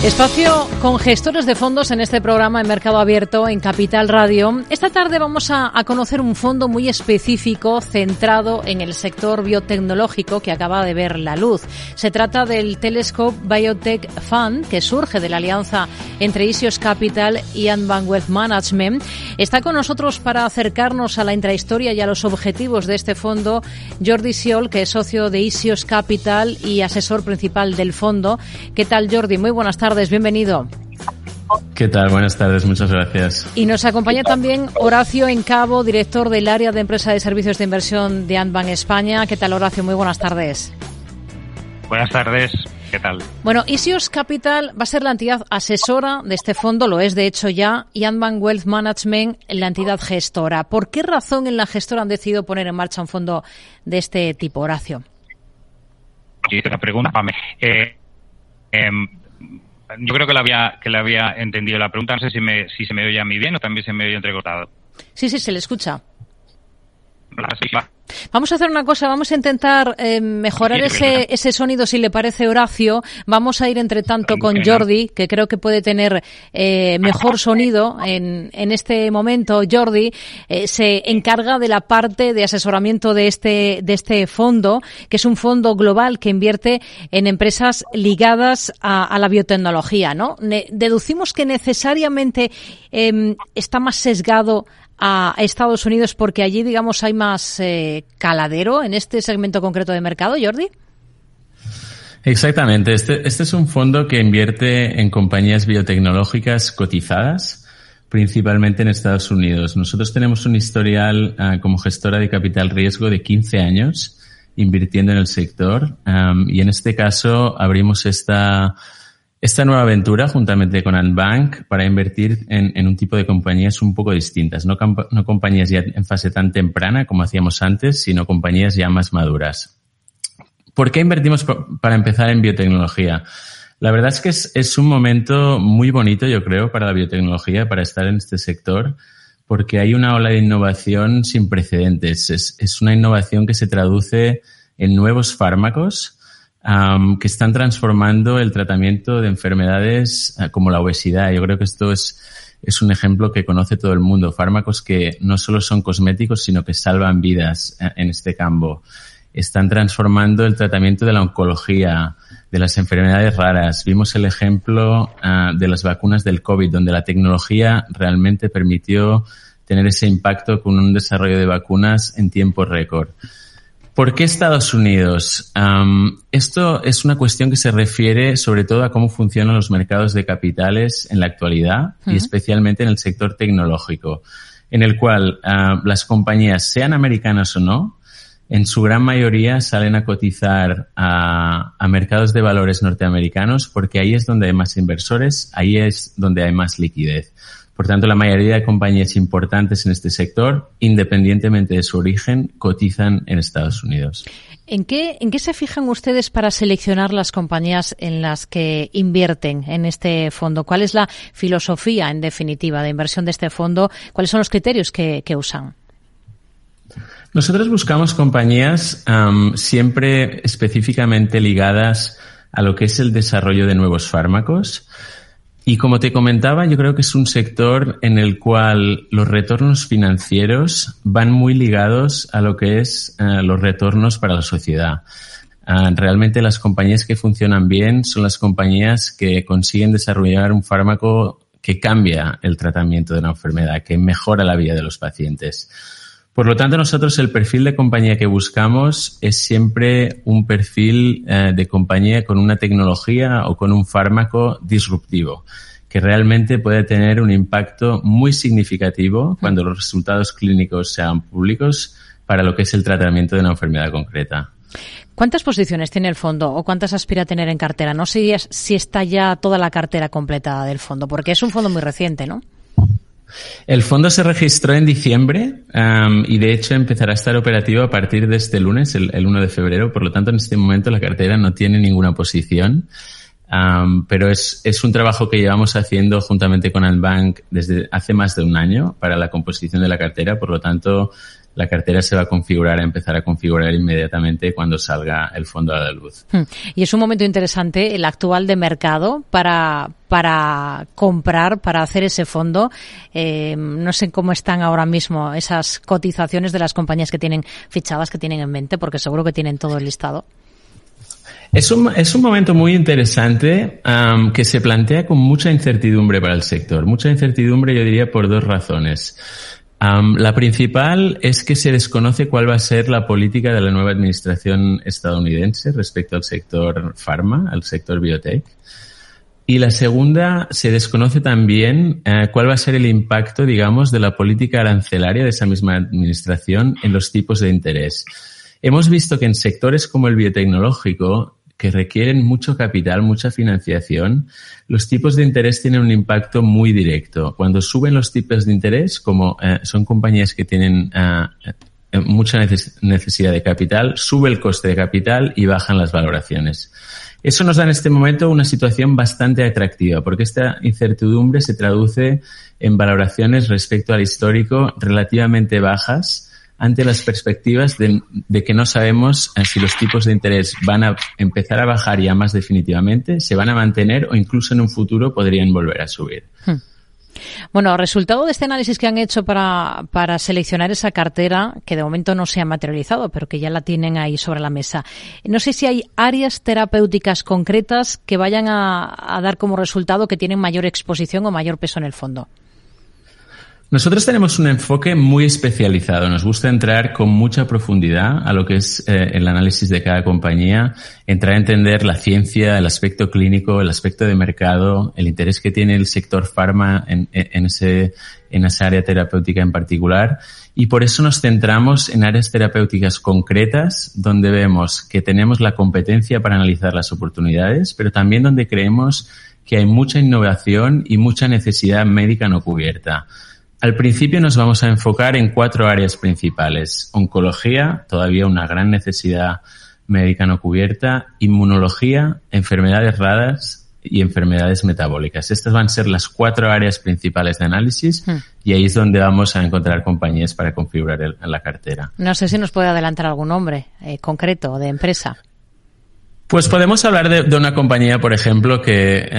Espacio con gestores de fondos en este programa en Mercado Abierto en Capital Radio. Esta tarde vamos a conocer un fondo muy específico centrado en el sector biotecnológico que acaba de ver la luz. Se trata del Telescope Biotech Fund, que surge de la alianza entre Isios Capital y Andbank Wealth Management. Está con nosotros para acercarnos a la intrahistoria y a los objetivos de este fondo Jordi Siol, que es socio de Isios Capital y asesor principal del fondo. ¿Qué tal, Jordi? Muy buenas tardes. Bienvenido. ¿Qué tal? Buenas tardes, muchas gracias. Y nos acompaña también Horacio Encabo, director del área de empresa de servicios de inversión de Andbank España. ¿Qué tal, Horacio? Muy buenas tardes. Buenas tardes, ¿qué tal? Bueno, Isios Capital va a ser la entidad asesora de este fondo, lo es de hecho ya, y Andbank Wealth Management la entidad gestora. ¿Por qué razón en la gestora han decidido poner en marcha un fondo de este tipo, Horacio? Y la pregunta, yo creo que la había entendido la pregunta. No sé si se me oye a mí bien o también se me oye entrecortado. Sí, se le escucha. Sí, va. Vamos a hacer una cosa, vamos a intentar mejorar ese sonido, si le parece, Horacio. Vamos a ir entre tanto con Jordi, que creo que puede tener mejor sonido en este momento. Jordi se encarga de la parte de asesoramiento de este fondo, que es un fondo global que invierte en empresas ligadas a la biotecnología, ¿no? Deducimos que necesariamente está más sesgado a Estados Unidos porque allí, digamos, hay más caladero en este segmento concreto de mercado, Jordi. Exactamente. Este es un fondo que invierte en compañías biotecnológicas cotizadas, principalmente en Estados Unidos. Nosotros tenemos un historial como gestora de capital riesgo de 15 años invirtiendo en el sector y en este caso abrimos esta nueva aventura juntamente con Andbank para invertir en un tipo de compañías un poco distintas, no compañías ya en fase tan temprana como hacíamos antes, sino compañías ya más maduras. ¿Por qué invertimos para empezar en biotecnología? La verdad es que es un momento muy bonito, yo creo, para la biotecnología, para estar en este sector, porque hay una ola de innovación sin precedentes. Es una innovación que se traduce en nuevos fármacos que están transformando el tratamiento de enfermedades como la obesidad. Yo creo que esto es un ejemplo que conoce todo el mundo. Fármacos que no solo son cosméticos, sino que salvan vidas en este campo. Están transformando el tratamiento de la oncología, de las enfermedades raras. Vimos el ejemplo de las vacunas del COVID, donde la tecnología realmente permitió tener ese impacto con un desarrollo de vacunas en tiempo récord. ¿Por qué Estados Unidos? Esto es una cuestión que se refiere sobre todo a cómo funcionan los mercados de capitales en la actualidad y especialmente en el sector tecnológico, en el cual las compañías, sean americanas o no, en su gran mayoría salen a cotizar a mercados de valores norteamericanos porque ahí es donde hay más inversores, ahí es donde hay más liquidez. Por tanto, la mayoría de compañías importantes en este sector, independientemente de su origen, cotizan en Estados Unidos. ¿En qué se fijan ustedes para seleccionar las compañías en las que invierten en este fondo? ¿Cuál es la filosofía, en definitiva, de inversión de este fondo? ¿Cuáles son los criterios que usan? Nosotros buscamos compañías siempre específicamente ligadas a lo que es el desarrollo de nuevos fármacos. Y como te comentaba, yo creo que es un sector en el cual los retornos financieros van muy ligados a lo que es los retornos para la sociedad. Realmente las compañías que funcionan bien son las compañías que consiguen desarrollar un fármaco que cambia el tratamiento de una enfermedad, que mejora la vida de los pacientes. Por lo tanto, nosotros el perfil de compañía que buscamos es siempre un perfil de compañía con una tecnología o con un fármaco disruptivo, que realmente puede tener un impacto muy significativo cuando los resultados clínicos sean públicos para lo que es el tratamiento de una enfermedad concreta. ¿Cuántas posiciones tiene el fondo o cuántas aspira a tener en cartera? No sé si está ya toda la cartera completada del fondo, porque es un fondo muy reciente, ¿no? El fondo se registró en diciembre y de hecho empezará a estar operativo a partir de este lunes, el 1 de febrero. Por lo tanto, en este momento la cartera no tiene ninguna posición. Pero es un trabajo que llevamos haciendo juntamente con Andbank desde hace más de un año para la composición de la cartera. Por lo tanto, la cartera se va a empezar a configurar inmediatamente cuando salga el fondo a la luz. Y es un momento interesante el actual de mercado para comprar, para hacer ese fondo. No sé cómo están ahora mismo esas cotizaciones de las compañías que tienen fichadas, que tienen en mente, porque seguro que tienen todo el listado. Es un momento muy interesante que se plantea con mucha incertidumbre para el sector. Mucha incertidumbre, yo diría, por dos razones. La principal es que se desconoce cuál va a ser la política de la nueva administración estadounidense respecto al sector pharma, al sector biotech. Y la segunda, se desconoce también cuál va a ser el impacto, digamos, de la política arancelaria de esa misma administración en los tipos de interés. Hemos visto que en sectores como el biotecnológico, que requieren mucho capital, mucha financiación, los tipos de interés tienen un impacto muy directo. Cuando suben los tipos de interés, como son compañías que tienen mucha necesidad de capital, sube el coste de capital y bajan las valoraciones. Eso nos da en este momento una situación bastante atractiva, porque esta incertidumbre se traduce en valoraciones respecto al histórico relativamente bajas, ante las perspectivas de que no sabemos si los tipos de interés van a empezar a bajar ya más definitivamente, se van a mantener o incluso en un futuro podrían volver a subir. Bueno, resultado de este análisis que han hecho para seleccionar esa cartera, que de momento no se ha materializado, pero que ya la tienen ahí sobre la mesa. No sé si hay áreas terapéuticas concretas que vayan a dar como resultado que tienen mayor exposición o mayor peso en el fondo. Nosotros tenemos un enfoque muy especializado. Nos gusta entrar con mucha profundidad a lo que es el análisis de cada compañía, entrar a entender la ciencia, el aspecto clínico, el aspecto de mercado, el interés que tiene el sector pharma en esa área terapéutica en particular. Y por eso nos centramos en áreas terapéuticas concretas donde vemos que tenemos la competencia para analizar las oportunidades, pero también donde creemos que hay mucha innovación y mucha necesidad médica no cubierta. Al principio nos vamos a enfocar en 4 áreas principales. Oncología, todavía una gran necesidad médica no cubierta. Inmunología, enfermedades raras y enfermedades metabólicas. Estas van a ser las 4 áreas principales de análisis y ahí es donde vamos a encontrar compañías para configurar la cartera. No sé si nos puede adelantar algún nombre concreto de empresa. Pues podemos hablar de una compañía, por ejemplo, que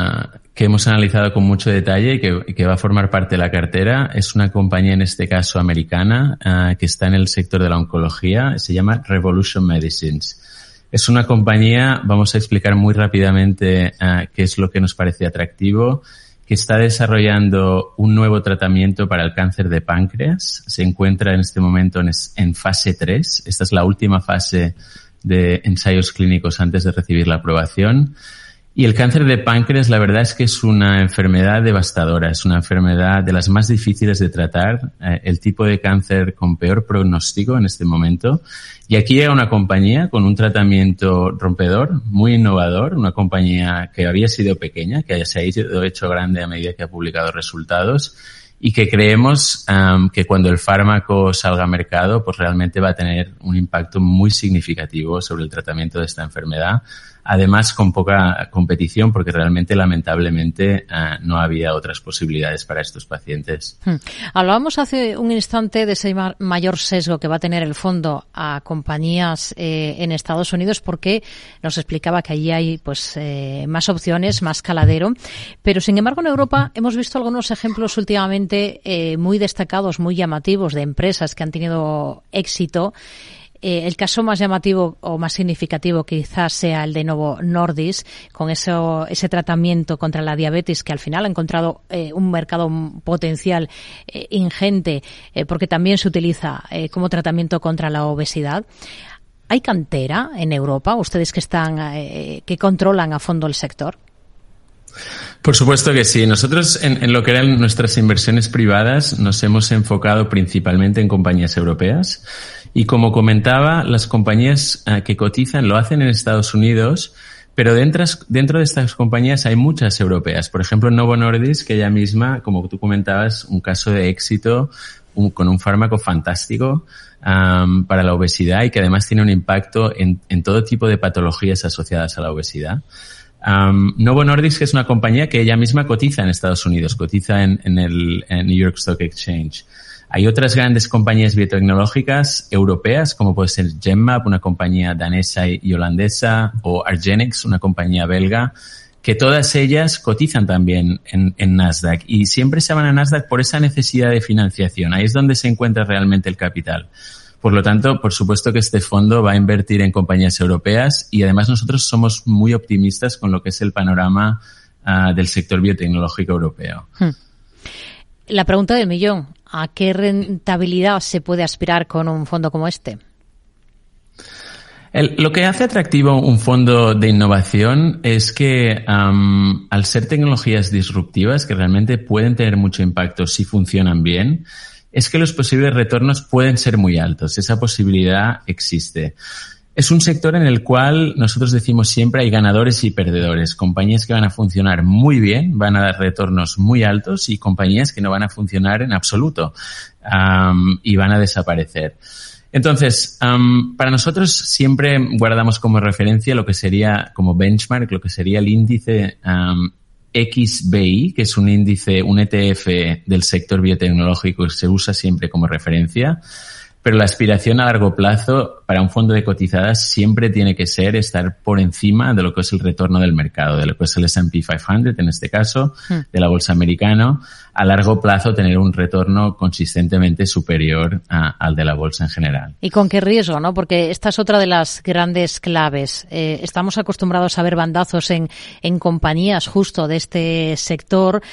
hemos analizado con mucho detalle y que va a formar parte de la cartera. Es una compañía, en este caso americana, que está en el sector de la oncología. Se llama Revolution Medicines. Es una compañía, vamos a explicar muy rápidamente qué es lo que nos parece atractivo, que está desarrollando un nuevo tratamiento para el cáncer de páncreas. Se encuentra en este momento en fase 3. Esta es la última fase de ensayos clínicos antes de recibir la aprobación. Y el cáncer de páncreas, la verdad es que es una enfermedad devastadora, es una enfermedad de las más difíciles de tratar, el tipo de cáncer con peor pronóstico en este momento. Y aquí llega una compañía con un tratamiento rompedor, muy innovador, una compañía que había sido pequeña, que se ha ido hecho grande a medida que ha publicado resultados, y que creemos que cuando el fármaco salga a mercado, pues realmente va a tener un impacto muy significativo sobre el tratamiento de esta enfermedad. Además, con poca competición, porque realmente, lamentablemente, no había otras posibilidades para estos pacientes. Hablábamos hace un instante de ese mayor sesgo que va a tener el fondo a compañías en Estados Unidos, porque nos explicaba que allí hay pues más opciones, más caladero. Pero, sin embargo, en Europa hemos visto algunos ejemplos últimamente muy destacados, muy llamativos, de empresas que han tenido éxito. El caso más llamativo o más significativo quizás sea el de Novo Nordisk, con ese tratamiento contra la diabetes, que al final ha encontrado un mercado potencial ingente, porque también se utiliza como tratamiento contra la obesidad. ¿Hay cantera en Europa, ustedes que controlan a fondo el sector? Por supuesto que sí. Nosotros, en lo que eran nuestras inversiones privadas, nos hemos enfocado principalmente en compañías europeas. Y como comentaba, las compañías que cotizan lo hacen en Estados Unidos, pero dentro de estas compañías hay muchas europeas. Por ejemplo, Novo Nordisk, que ella misma, como tú comentabas, un caso de éxito con un fármaco fantástico para la obesidad y que además tiene un impacto en todo tipo de patologías asociadas a la obesidad. Novo Nordisk es una compañía que ella misma cotiza en Estados Unidos, cotiza en el New York Stock Exchange. Hay otras grandes compañías biotecnológicas europeas, como puede ser Genmab, una compañía danesa y holandesa, o argenx, una compañía belga, que todas ellas cotizan también en Nasdaq y siempre se van a Nasdaq por esa necesidad de financiación. Ahí es donde se encuentra realmente el capital. Por lo tanto, por supuesto que este fondo va a invertir en compañías europeas y además nosotros somos muy optimistas con lo que es el panorama del sector biotecnológico europeo. La pregunta del millón, ¿a qué rentabilidad se puede aspirar con un fondo como este? Lo que hace atractivo un fondo de innovación es que al ser tecnologías disruptivas que realmente pueden tener mucho impacto si funcionan bien, es que los posibles retornos pueden ser muy altos. Esa posibilidad existe. Es un sector en el cual nosotros decimos siempre hay ganadores y perdedores. Compañías que van a funcionar muy bien, van a dar retornos muy altos y compañías que no van a funcionar en absoluto y van a desaparecer. Entonces, para nosotros siempre guardamos como referencia lo que sería como benchmark, lo que sería el índice XBI, que es un índice, un ETF del sector biotecnológico que se usa siempre como referencia. Pero la aspiración a largo plazo para un fondo de cotizadas siempre tiene que ser estar por encima de lo que es el retorno del mercado, de lo que es el S&P 500 en este caso, de la bolsa americana. A largo plazo tener un retorno consistentemente superior al de la bolsa en general. ¿Y con qué riesgo, no? Porque esta es otra de las grandes claves. Estamos acostumbrados a ver bandazos en compañías justo de este sector,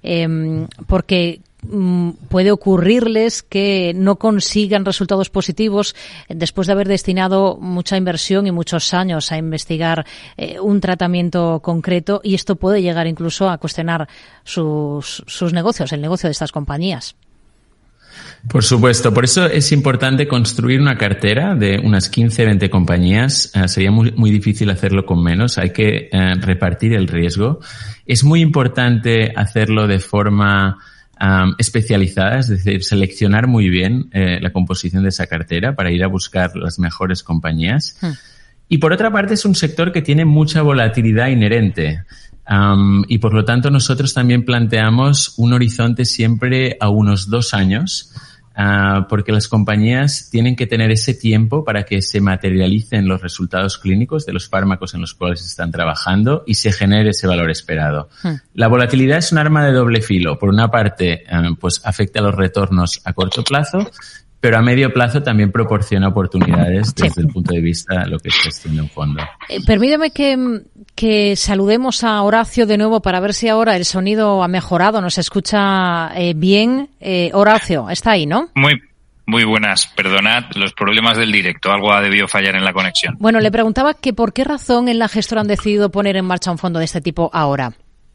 porque puede ocurrirles que no consigan resultados positivos después de haber destinado mucha inversión y muchos años a investigar un tratamiento concreto, y esto puede llegar incluso a cuestionar sus negocios, el negocio de estas compañías. Por supuesto, por eso es importante construir una cartera de unas 15-20 compañías. Sería muy difícil hacerlo con menos, hay que repartir el riesgo. Es muy importante hacerlo de forma especializada, es decir, seleccionar muy bien la composición de esa cartera para ir a buscar las mejores compañías. Y por otra parte es un sector que tiene mucha volatilidad inherente. Y por lo tanto nosotros también planteamos un horizonte siempre a unos 2 años, porque las compañías tienen que tener ese tiempo para que se materialicen los resultados clínicos de los fármacos en los cuales están trabajando y se genere ese valor esperado. La volatilidad es un arma de doble filo. Por una parte, pues afecta a los retornos a corto plazo, pero a medio plazo también proporciona oportunidades desde el punto de vista de lo que es gestión de un fondo. Permíteme que saludemos a Horacio de nuevo para ver si ahora el sonido ha mejorado, nos escucha bien. Horacio, está ahí, ¿no? Muy buenas. Perdonad los problemas del directo. Algo ha debido fallar en la conexión. Bueno, le preguntaba que por qué razón en la gestora han decidido poner en marcha un fondo de este tipo ahora.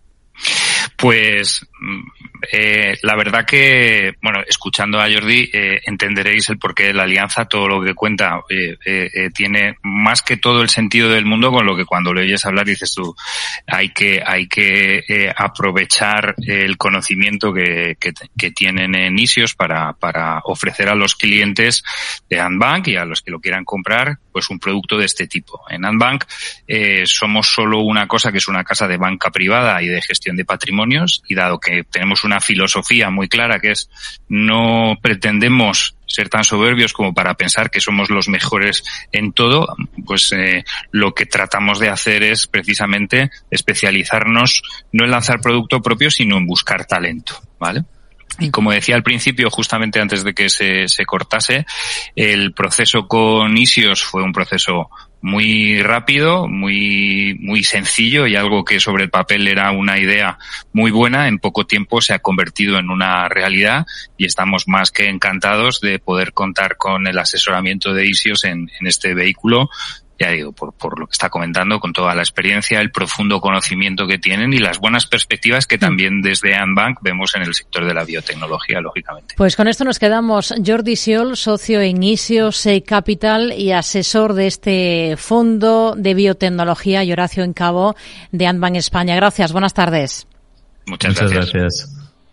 Pues la verdad que, bueno, escuchando a Jordi, entenderéis el porqué de la alianza. Todo lo que cuenta tiene más que todo el sentido del mundo, con lo que cuando le oyes hablar dices tú, hay que aprovechar el conocimiento que tienen en Isios para ofrecer a los clientes de Andbank y a los que lo quieran comprar, pues un producto de este tipo. En Andbank somos solo una cosa que es una casa de banca privada y de gestión de patrimonios, y dado que tenemos una filosofía muy clara, que es no pretendemos ser tan soberbios como para pensar que somos los mejores en todo, pues lo que tratamos de hacer es precisamente especializarnos no en lanzar producto propio, sino en buscar talento, ¿vale? Y como decía al principio, justamente antes de que se cortase, el proceso con Isios fue un proceso muy rápido, muy sencillo, y algo que sobre el papel era una idea muy buena, en poco tiempo se ha convertido en una realidad, y estamos más que encantados de poder contar con el asesoramiento de Isios en este vehículo. Ya digo, por lo que está comentando, con toda la experiencia, el profundo conocimiento que tienen y las buenas perspectivas que también desde Andbank vemos en el sector de la biotecnología, lógicamente. Pues con esto nos quedamos. Jordi Siol, socio en Isios Capital y asesor de este fondo de biotecnología, y Horacio Encabo de Andbank España. Gracias, buenas tardes. Muchas gracias.